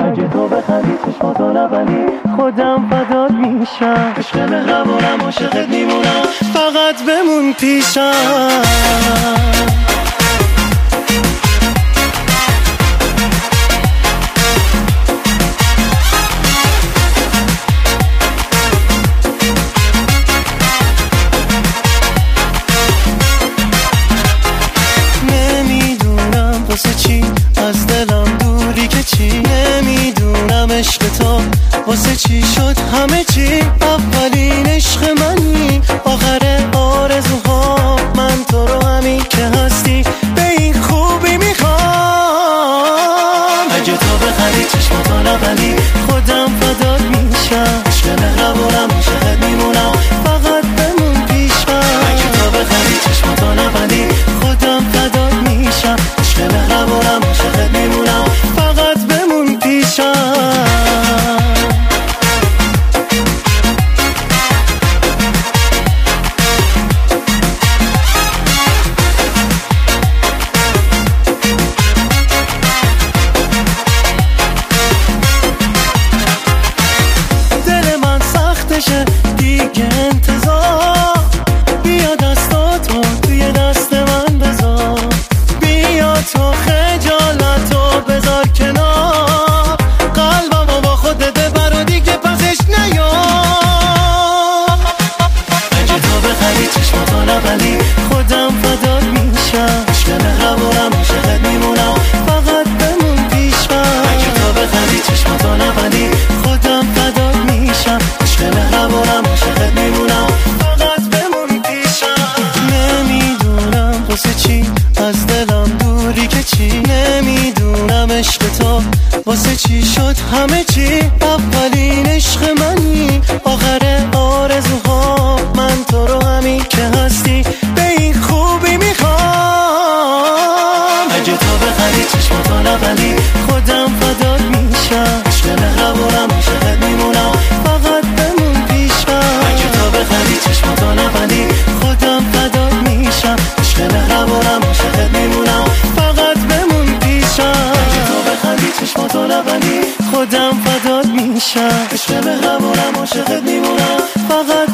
اگه تو بخندی چشماتو نبندی خودم فدات میشم. عشق مهربونم عاشقت میمونم فقط بمون پیشم. واسه چی از دلم دوری که چی، نمیدونم عشق تو واسه چی شد همه چی. اولین عشق منی آخر آرزوها، من تو رو همین که هستی به این خوبی میخوام. اگه تو بخری چشماتو نبندی خودم فدات میشم. عشق مهربونم عاشقت میمونم فقط بمون پیشم. اگه تو بخری چشماتو نبندی خودم فدات میشم. عشق مهربونم عاشقت میمونم فقط بمون پیشم. دل من سختشه دیگه انتظار، بیا دستاتو توی دست من بذار، بیا تو خجالتو بذار کنار، قلبمو با خودت ببر و دیگه پسش نیار. اگه تو بخری چشماتو نبندی خودم فدات میشم. عشق مهربونم عاشقت میمونم فقط بمون پیشم. اگه تو بخری چشماتو نبندی خودم فدات میشم. عشق مهربونم عاشقت میمونم فقط بمون پیشم. نمیدونم واسه چی از دلم دوری که چی، نمیدونم عشق تو واسه چی شد همه چی. اولین عشق منی آخر آرزوها، من تو رو همین که هستی به این خوبی میخوام. اگه تو بخری چشماتو نبندی خودم فدات میشم. عشق مهربونم عاشقت میمونم فقط بمون پیشم. اگه تو بخری چشماتو نبندی خودم فدات میشم. عشق مهربونم عاشقت میمونم فقط بمون پیشم. اگه تو بخندی چشماتو نبندی خودم فدات میشم. عشق مهربونم عاشقت میمونم فقط